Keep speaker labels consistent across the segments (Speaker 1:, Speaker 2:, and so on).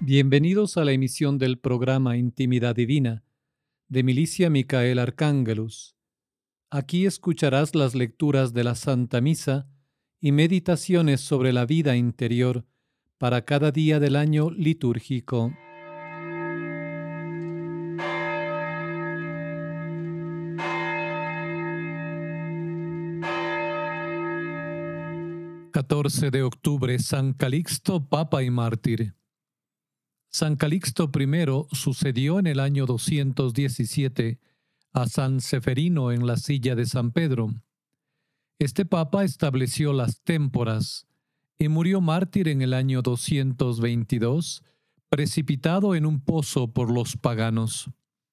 Speaker 1: Bienvenidos a la emisión del programa Intimidad Divina de Milicia Micael Arcángelus. Aquí escucharás las lecturas de la Santa Misa y meditaciones sobre la vida interior para cada día del año litúrgico. ...14 de octubre, San Calixto, Papa y Mártir. San Calixto I sucedió en el año 217 a San Seferino en la silla de San Pedro. Este papa estableció las témporas y murió mártir en el año 222, precipitado en un pozo por los paganos.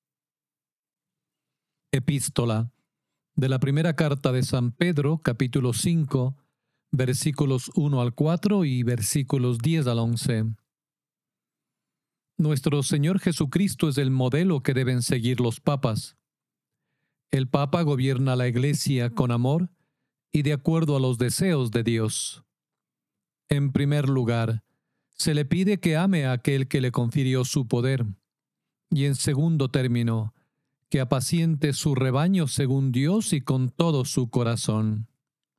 Speaker 1: Epístola de la primera carta de San Pedro, capítulo 5, versículos 1 al 4 y versículos 10 al 11. Nuestro Señor Jesucristo es el modelo que deben seguir los papas. El Papa gobierna la Iglesia con amor y de acuerdo a los deseos de Dios. En primer lugar, se le pide que ame a aquel que le confirió su poder, y en segundo término, que apaciente su rebaño según Dios y con todo su corazón.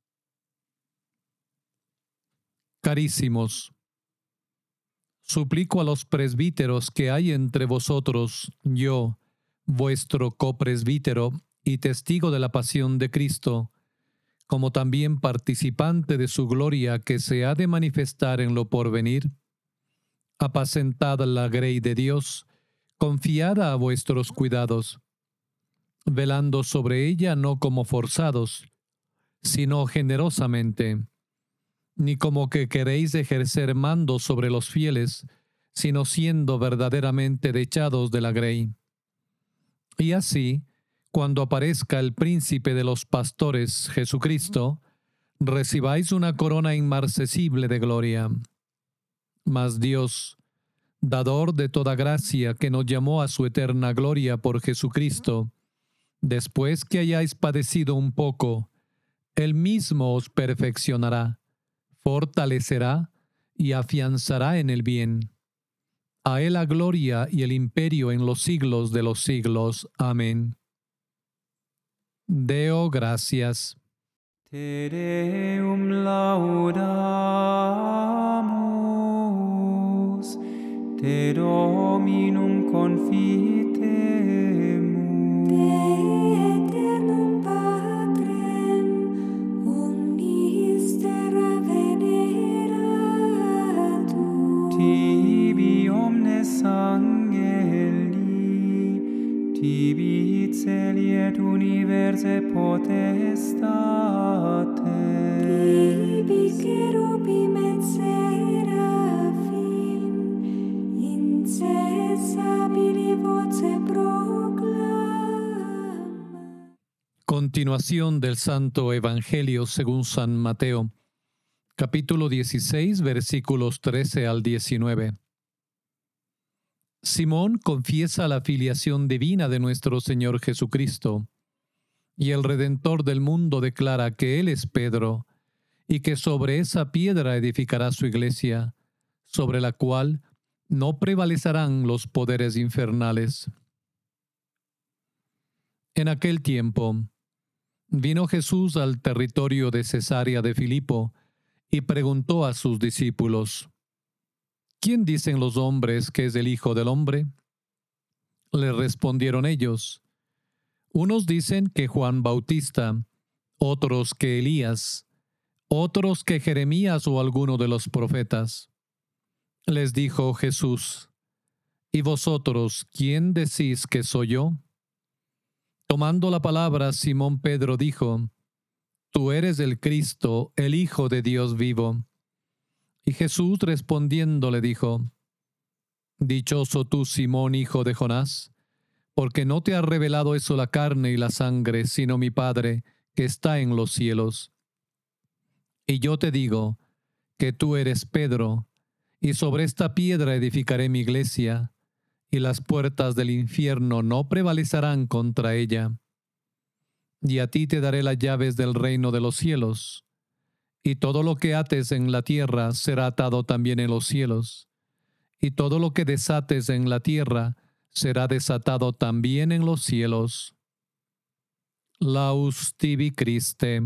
Speaker 1: Carísimos, suplico a los presbíteros que hay entre vosotros, yo, vuestro copresbítero y testigo de la pasión de Cristo, como también participante de su gloria que se ha de manifestar en lo porvenir, apacentad la grey de Dios, confiada a vuestros cuidados, velando sobre ella no como forzados, sino generosamente, ni como que queréis ejercer mando sobre los fieles, sino siendo verdaderamente dechados de la grey. Y así, cuando aparezca el príncipe de los pastores, Jesucristo, recibáis una corona inmarcesible de gloria. Mas Dios, dador de toda gracia, que nos llamó a su eterna gloria por Jesucristo, después que hayáis padecido un poco, Él mismo os perfeccionará, fortalecerá y afianzará en el bien. A Él la gloria y el imperio en los siglos de los siglos. Amén. Deo gracias.
Speaker 2: Te Deum laudamus, te Dominum confitemus,
Speaker 3: Te aeternum Patrem, omnis terra veneratur,
Speaker 2: tibi omnes angeli, tibi celi et universe potestates,
Speaker 3: tibi cherubim et seraphim, incessabili voce proclama.
Speaker 1: Continuación del Santo Evangelio según San Mateo, capítulo 16, versículos 13 al 19. Simón confiesa la filiación divina de nuestro Señor Jesucristo, y el Redentor del mundo declara que Él es Pedro, y que sobre esa piedra edificará su iglesia, sobre la cual no prevalecerán los poderes infernales. En aquel tiempo, vino Jesús al territorio de Cesarea de Filipo y preguntó a sus discípulos: ¿Quién dicen los hombres que es el Hijo del Hombre? Le respondieron ellos: unos dicen que Juan Bautista, otros que Elías, otros que Jeremías o alguno de los profetas. Les dijo Jesús: ¿Y vosotros quién decís que soy yo? Tomando la palabra, Simón Pedro dijo: Tú eres el Cristo, el Hijo de Dios vivo. Y Jesús respondiendo le dijo: Dichoso tú, Simón, hijo de Jonás, porque no te ha revelado eso la carne y la sangre, sino mi Padre que está en los cielos. Y yo te digo que tú eres Pedro, y sobre esta piedra edificaré mi iglesia, y las puertas del infierno no prevalecerán contra ella. Y a ti te daré las llaves del reino de los cielos. Y todo lo que ates en la tierra será atado también en los cielos, y todo lo que desates en la tierra será desatado también en los cielos. Laus tibi Christe.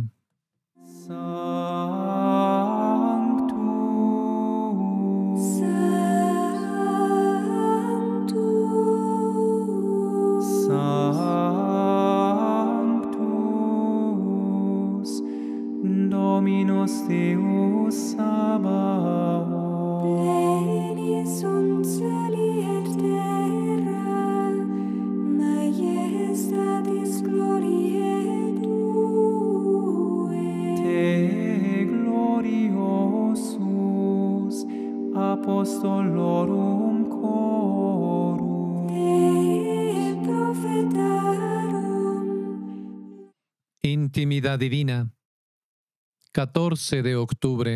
Speaker 2: Sanctus, Dominus Deus Sabaoth.
Speaker 3: Pleni sunt celi et terra, majestatis gloriae Tue.
Speaker 2: Te gloriosus apostolorum chorum.
Speaker 3: Te profetarum.
Speaker 1: Intimidad divina. 14 de octubre.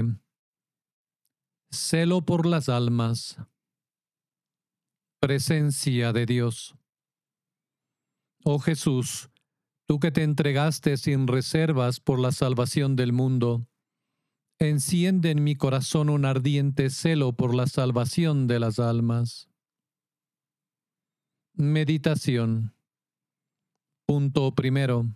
Speaker 1: Celo por las almas. Presencia de Dios. Oh Jesús, tú que te entregaste sin reservas por la salvación del mundo, enciende en mi corazón un ardiente celo por la salvación de las almas. Meditación. Punto primero.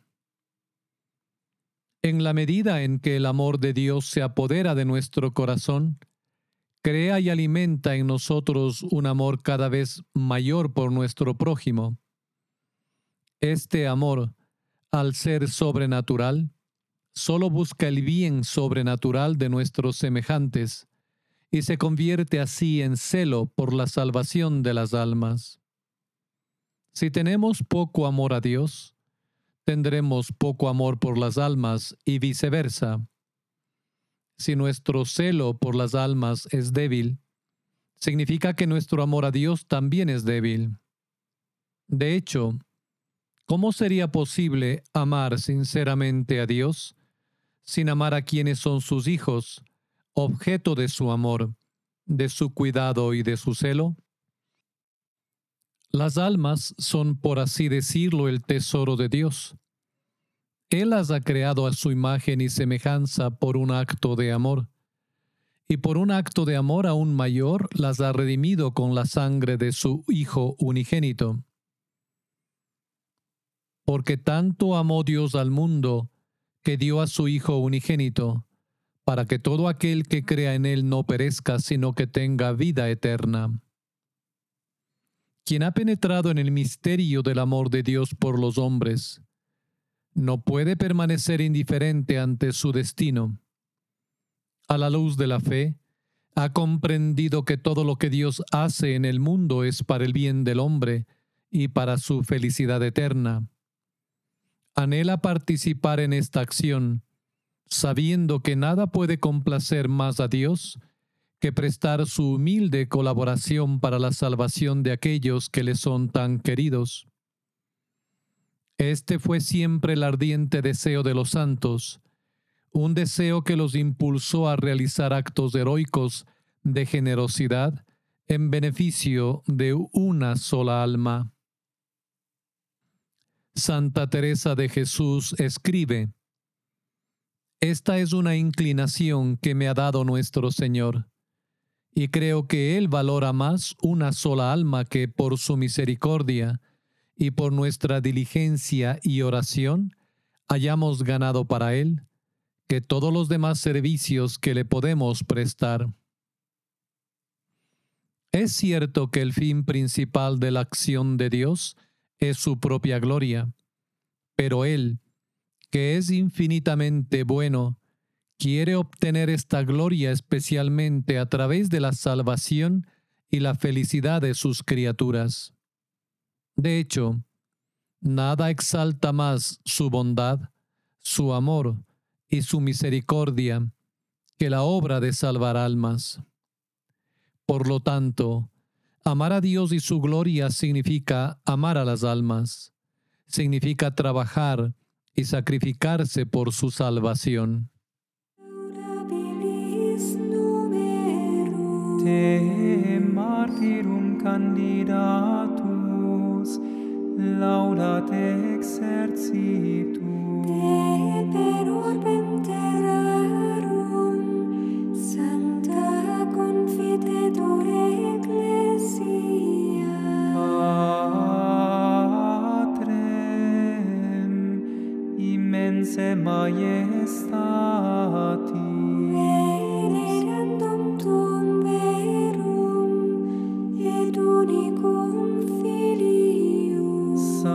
Speaker 1: En la medida en que el amor de Dios se apodera de nuestro corazón, crea y alimenta en nosotros un amor cada vez mayor por nuestro prójimo. Este amor, al ser sobrenatural, solo busca el bien sobrenatural de nuestros semejantes y se convierte así en celo por la salvación de las almas. Si tenemos poco amor a Dios, tendremos poco amor por las almas y viceversa. Si nuestro celo por las almas es débil, significa que nuestro amor a Dios también es débil. De hecho, ¿cómo sería posible amar sinceramente a Dios sin amar a quienes son sus hijos, objeto de su amor, de su cuidado y de su celo? Las almas son, por así decirlo, el tesoro de Dios. Él las ha creado a su imagen y semejanza por un acto de amor, y por un acto de amor aún mayor las ha redimido con la sangre de su Hijo unigénito. Porque tanto amó Dios al mundo, que dio a su Hijo unigénito, para que todo aquel que crea en Él no perezca, sino que tenga vida eterna. Quien ha penetrado en el misterio del amor de Dios por los hombres, no puede permanecer indiferente ante su destino. A la luz de la fe, ha comprendido que todo lo que Dios hace en el mundo es para el bien del hombre y para su felicidad eterna. Anhela participar en esta acción, sabiendo que nada puede complacer más a Dios que prestar su humilde colaboración para la salvación de aquellos que le son tan queridos. Este fue siempre el ardiente deseo de los santos, un deseo que los impulsó a realizar actos heroicos de generosidad en beneficio de una sola alma. Santa Teresa de Jesús escribe: Esta es una inclinación que me ha dado nuestro Señor, y creo que Él valora más una sola alma que por su misericordia y por nuestra diligencia y oración hayamos ganado para Él que todos los demás servicios que le podemos prestar. Es cierto que el fin principal de la acción de Dios es su propia gloria, pero Él, que es infinitamente bueno, quiere obtener esta gloria especialmente a través de la salvación y la felicidad de sus criaturas. De hecho, nada exalta más su bondad, su amor y su misericordia que la obra de salvar almas. Por lo tanto, amar a Dios y su gloria significa amar a las almas, significa trabajar y sacrificarse por su salvación.
Speaker 3: Laudabilis numerum.
Speaker 2: Te martyrum candidatus, laudate exercitum.
Speaker 3: Te per orbem terrarum, Sancta confitetur Ecclesia.
Speaker 2: Ense majestati
Speaker 3: venerandum tuum verum et unicum Filium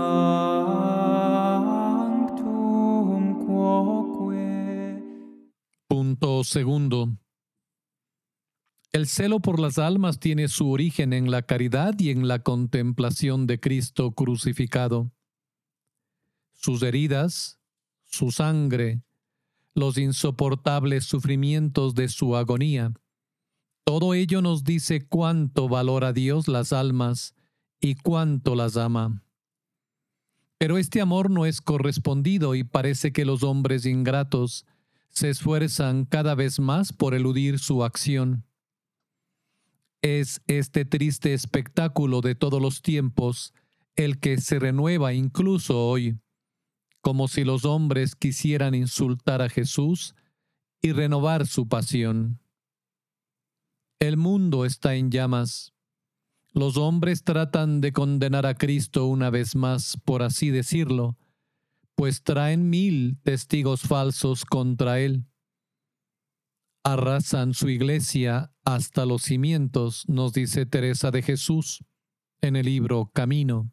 Speaker 2: sanctum quoque.
Speaker 1: Punto segundo. El celo por las almas tiene su origen en la caridad y en la contemplación de Cristo crucificado. Sus heridas, su sangre, los insoportables sufrimientos de su agonía, todo ello nos dice cuánto valora Dios las almas y cuánto las ama. Pero este amor no es correspondido y parece que los hombres ingratos se esfuerzan cada vez más por eludir su acción. Es este triste espectáculo de todos los tiempos el que se renueva incluso hoy, como si los hombres quisieran insultar a Jesús y renovar su pasión. El mundo está en llamas. Los hombres tratan de condenar a Cristo una vez más, por así decirlo, pues traen 1000 testigos falsos contra él. Arrasan su iglesia hasta los cimientos, nos dice Teresa de Jesús en el libro Camino.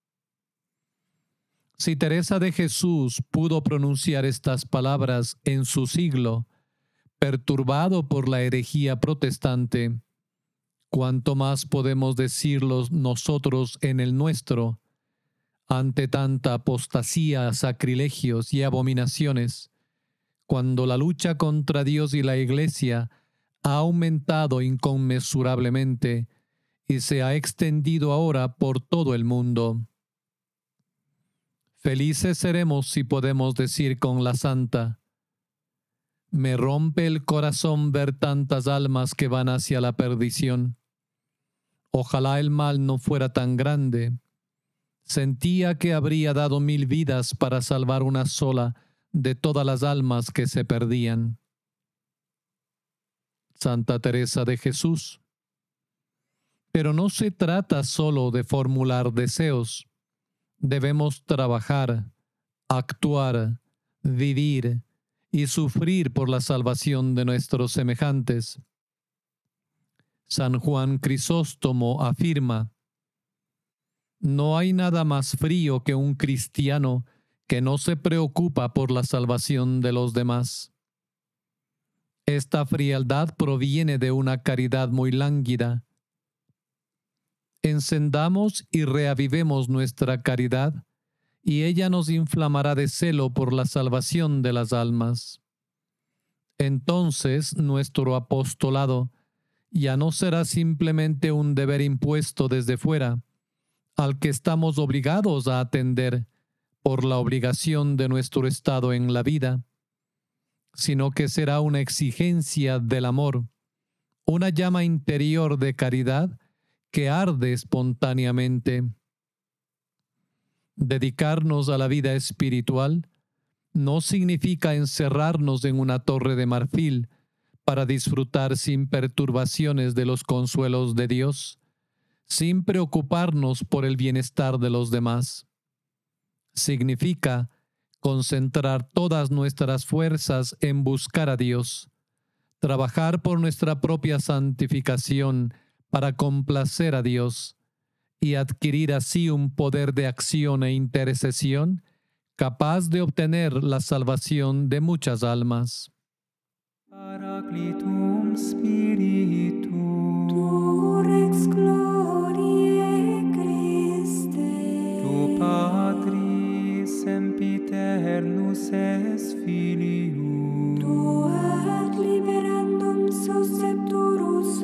Speaker 1: Si Teresa de Jesús pudo pronunciar estas palabras en su siglo, perturbado por la herejía protestante, ¿cuánto más podemos decirlos nosotros en el nuestro, ante tanta apostasía, sacrilegios y abominaciones, cuando la lucha contra Dios y la Iglesia ha aumentado inconmensurablemente y se ha extendido ahora por todo el mundo? Felices seremos si podemos decir con la santa: me rompe el corazón ver tantas almas que van hacia la perdición. Ojalá el mal no fuera tan grande. Sentía que habría dado 1000 vidas para salvar una sola de todas las almas que se perdían. Santa Teresa de Jesús. Pero no se trata solo de formular deseos. Debemos trabajar, actuar, vivir y sufrir por la salvación de nuestros semejantes. San Juan Crisóstomo afirma: no hay nada más frío que un cristiano que no se preocupa por la salvación de los demás. Esta frialdad proviene de una caridad muy lánguida. Encendamos y reavivemos nuestra caridad, y ella nos inflamará de celo por la salvación de las almas. Entonces nuestro apostolado ya no será simplemente un deber impuesto desde fuera, al que estamos obligados a atender por la obligación de nuestro estado en la vida, sino que será una exigencia del amor, una llama interior de caridad que arde espontáneamente. Dedicarnos a la vida espiritual no significa encerrarnos en una torre de marfil para disfrutar sin perturbaciones de los consuelos de Dios, sin preocuparnos por el bienestar de los demás. Significa concentrar todas nuestras fuerzas en buscar a Dios, trabajar por nuestra propia santificación para complacer a Dios y adquirir así un poder de acción e intercesión capaz de obtener la salvación de muchas almas.
Speaker 2: Paraclitum Spiritu
Speaker 3: Tu rex gloriae Christe
Speaker 2: Tu Patris sempiternus es Filius
Speaker 3: Tu ad liberandum suscepturus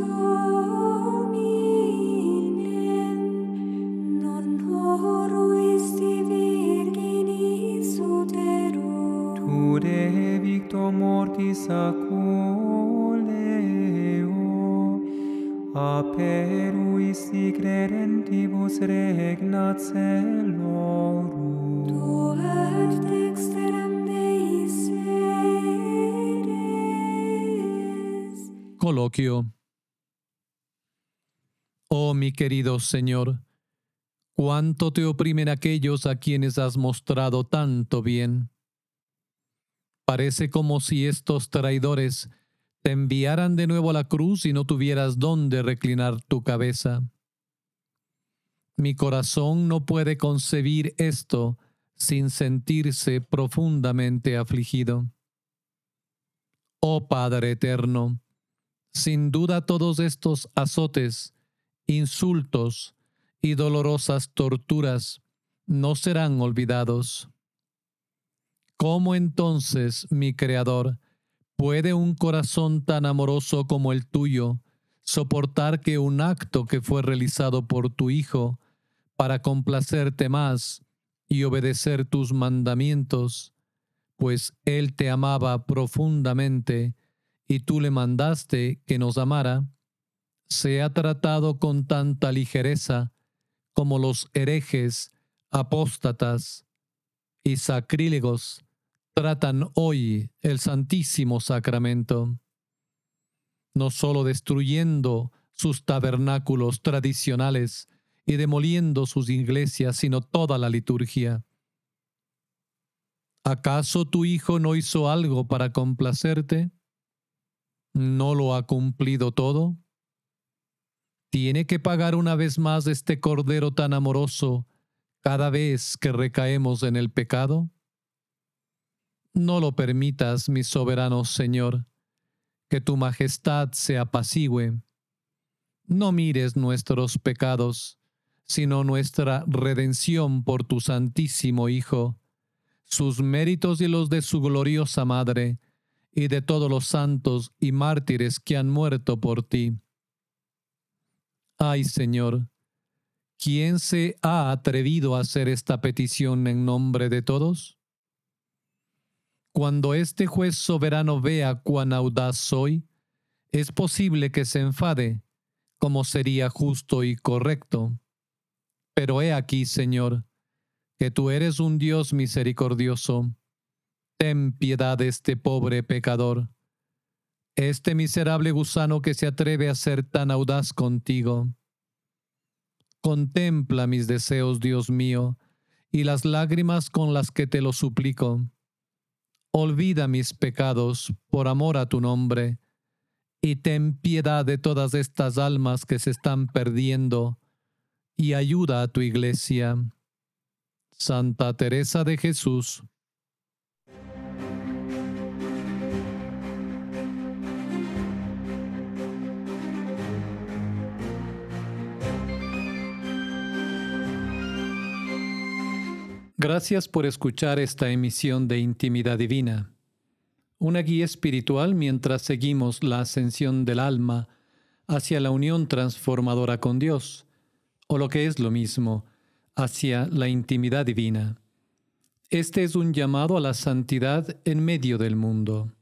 Speaker 3: hominem non horruisti virginis utero
Speaker 2: Tu de victo mortis aculeo aperuisti credentibus regnat celorum
Speaker 3: Tu ad dexteram Dei sedes.
Speaker 1: Coloquio. Oh mi querido Señor, cuánto te oprimen aquellos a quienes has mostrado tanto bien. Parece como si estos traidores te enviaran de nuevo a la cruz y no tuvieras dónde reclinar tu cabeza. Mi corazón no puede concebir esto sin sentirse profundamente afligido. Oh Padre eterno, sin duda todos estos azotes, insultos y dolorosas torturas no serán olvidados. ¿Cómo entonces, mi Creador, puede un corazón tan amoroso como el tuyo soportar que un acto que fue realizado por tu Hijo para complacerte más y obedecer tus mandamientos, pues Él te amaba profundamente y tú le mandaste que nos amara, sea tratado con tanta ligereza como los herejes, apóstatas y sacrílegos tratan hoy el Santísimo Sacramento, no solo destruyendo sus tabernáculos tradicionales y demoliendo sus iglesias, sino toda la liturgia? ¿Acaso tu Hijo no hizo algo para complacerte? ¿No lo ha cumplido todo? ¿Tiene que pagar una vez más este Cordero tan amoroso cada vez que recaemos en el pecado? No lo permitas, mi soberano Señor, que tu majestad se apacigüe. No mires nuestros pecados, sino nuestra redención por tu Santísimo Hijo, sus méritos y los de su gloriosa Madre, y de todos los santos y mártires que han muerto por ti. Ay, Señor, ¿quién se ha atrevido a hacer esta petición en nombre de todos? Cuando este juez soberano vea cuán audaz soy, es posible que se enfade, como sería justo y correcto. Pero he aquí, Señor, que tú eres un Dios misericordioso. Ten piedad de este pobre pecador, este miserable gusano que se atreve a ser tan audaz contigo. Contempla mis deseos, Dios mío, y las lágrimas con las que te lo suplico. Olvida mis pecados por amor a tu nombre, y ten piedad de todas estas almas que se están perdiendo, y ayuda a tu iglesia. Santa Teresa de Jesús. Gracias por escuchar esta emisión de Intimidad Divina, una guía espiritual mientras seguimos la ascensión del alma hacia la unión transformadora con Dios, o lo que es lo mismo, hacia la intimidad divina. Este es un llamado a la santidad en medio del mundo.